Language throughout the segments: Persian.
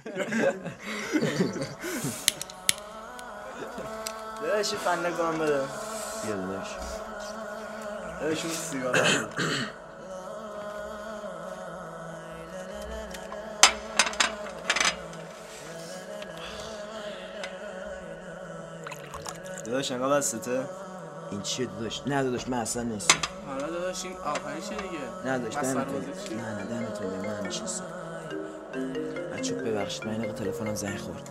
داداشی فندگان بده. بیا داداش. داداشون سیگار بده. داداش انگاه بسته؟ این چیه داداش؟ نه داداش من اصلا نیستم. حالا داداش این آخرشه دیگه. نه داداش دمتون. نه دمتون گرم من نشستم. بچه‌ها ببخشید من این تلفنم زنگ خورد.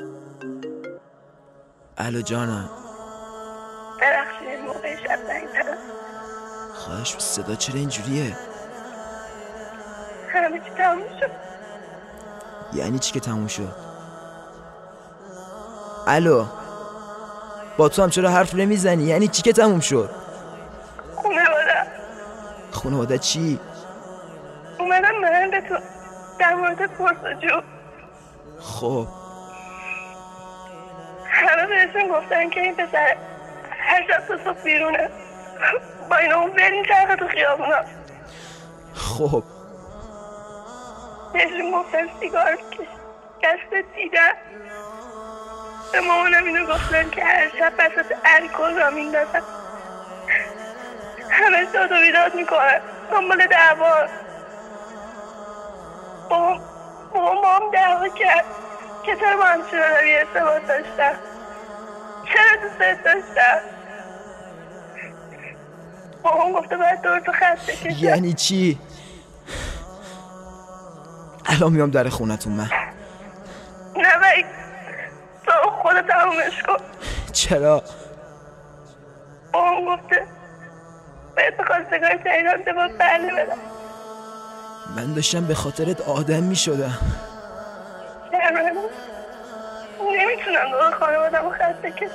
الو جانم. ببخشید این موقع شب زنگ زدم. خواهش صدا چرا اینجوریه؟ همه چی تموم شد. یعنی چی که تموم شد؟ الو با تو هم چرا حرف نمیزنی؟ یعنی چی که تموم شد؟ خانواده چی؟ اومدم من به تو در مورد پرسجو. خب همه بهشون گفتن که این پسر هر شب تا صبح بیرونه با اینا اون برین چرخه تو خیابونا. خب بهشون گفتن سیگار کشت دیدن. به مامانم اینو گفتن که هر شب بسات الکل را میندازن. همه داد و بیداد میکنن دنبال دعوا. با هم دعوا کرد که چرا با همچین آدمی ارتباط داشتم، چرا دوست داشتم. با هم گفته باید دور تو خسته کشم. یعنی چی؟ الان میام در خونتون من. نه بایی تو خودت تمومش کن. چرا؟ با هم گفته باید به خواستگاه تهران دبا بله بدم. من داشتم به خاطرت آدم می شدم. نمیتونم دور خانوادم رو خسته کشم.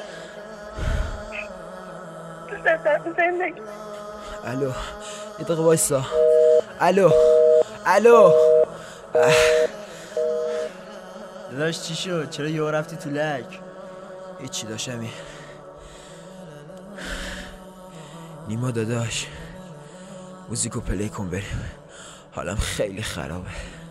دوست دارم زندگی. الو یه دقیقه وایسا. الو داداش چی شد؟ چرا یهو رفتی تو لک؟ هیچی داشتم. نیما داداش موزیکو پلی کن بریم، حالم خیلی خرابه.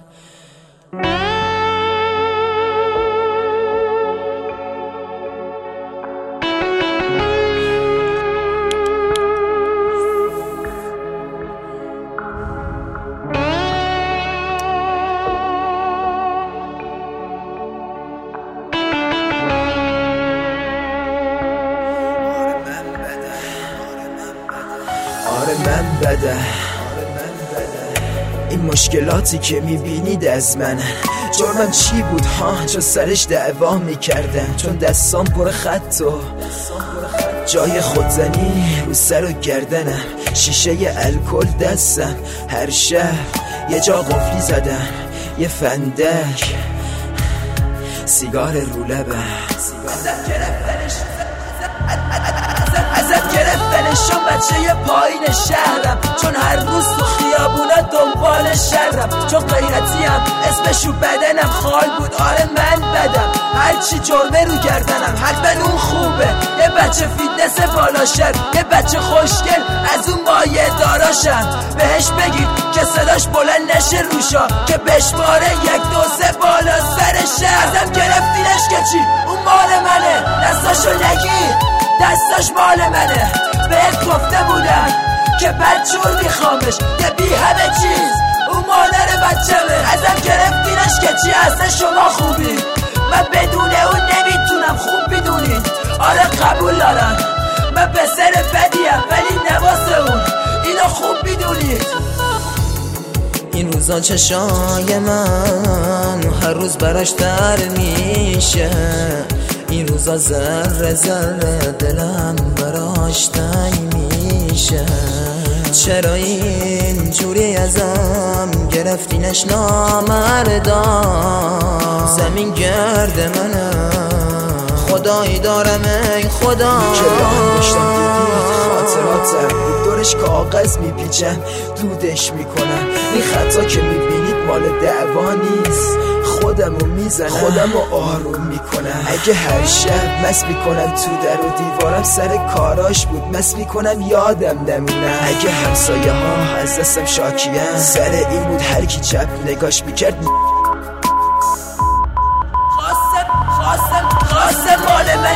من بده این مشکلاتی که میبینید از من. جرمم چی بود ها؟ چون سرش دعوا میکردن، چون دستام پر خط و جای خودزنی رو سر و گردنم، شیشه الکل دستم، هر شب یه جا قفلی زدم، یه فندک سیگار رو لبم. ازت گرفتنشون بچه پایین شهرم، چون هر روز تو خیابونا دنبال شرم، چون غیرتیم اسمشو بدنم خال بود. آره من بدم هرچی جرمه رو گردنم، حتما اون خوبه. یه بچه فیتنس بالا شر، یه بچه خوشگل از اون مایه داراشم. بهش بگید که صداش بلند نشه روشا، که بشماره 1 2 3 بالا سرشه. ازم گرفتینش که چی؟ اون مال منه. دستاشو نگیر دستاش مال منه. بهت گفته بودم که بدجور میخوامش، که بی همه چیز اون مادر بچمه. ازم گرفتینش که چی؟ اصلا شما خوبی، من بدون اون نمیتونم خوب بدونید. آره قبول دارم من پسر بدیم، ولی نواسه اون اینو خوب بدونید. این روزا چشای من هر روز براش تر میشه، این روزا ذره ذره دلم براش تنگ میشه. چرا اینجوری ازم گرفتینش نامردا؟ زمین گرد منه خدایی دارم ای خدا. که راه داشتم دیدید خاطراتم بود، دورش کاغذ میپیچم دودش میکنم. این خطا که میبینید مال دعوا نیست، خودمو میزنم خودمو آروم میکنم. اگه هر شب مست میکنم تو در و دیوارم، سر کاراش بود مست میکنم یادم نمونم. اگه همسایه ها از دستم شاکیان، سر این بود هر کی چپ نگاش میکرد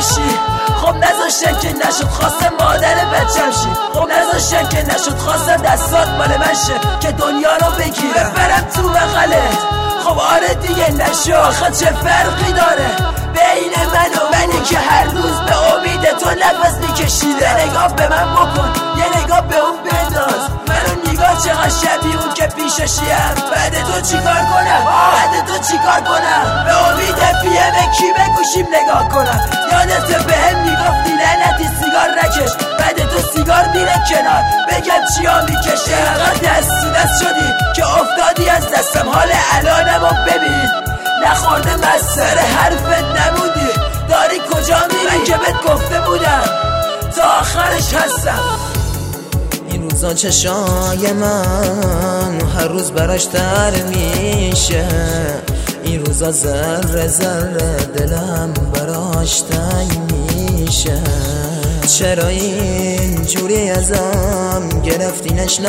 بشی. خب نذاشتن که نشد خواستم مادر بچم شی. خب نذاشتن که نشد خواستم دستات مال من شه که دنیا رو بگیرم برم تو بغلت. خب آره دیگه نشو آخه چه فرقی داره بین من و منی که هر روز به امید تو نفس میکشیده. نگاه به من بکن یه نگاه به اون بنداز منو نگاه چقدر شبیه اون که پیششیم. بعد تو چیکار کنم بعد تو چیکار کنم به امید پیه کی بگوشیم نگاه کنم. یادت به هم میگفتی لعنتی سیگار نکش بعد تو سیگار میره کنار بگم چیا میکشه. اینقدر دست تو دست شدی که افتادی از دستم حال الانمو ببین. نخورده مستر حرفت نمودی داری کجا میری من که بهت گفته بودم تا آخرش هستم. این روزا چشای من هر روز براش تر میشه. این روزا ذره ذره دلم براش تنگ میشه. چرا اینجوری ازم گرفتینش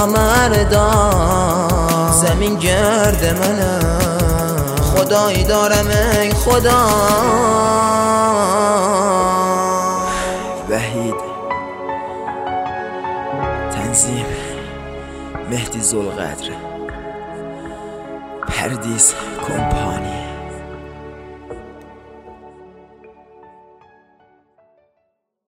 نامردان. زمین گرد منم خدایی دارم ای خدا. وحید تنظیم مهدی ذوالقدر پردیس کمپانی.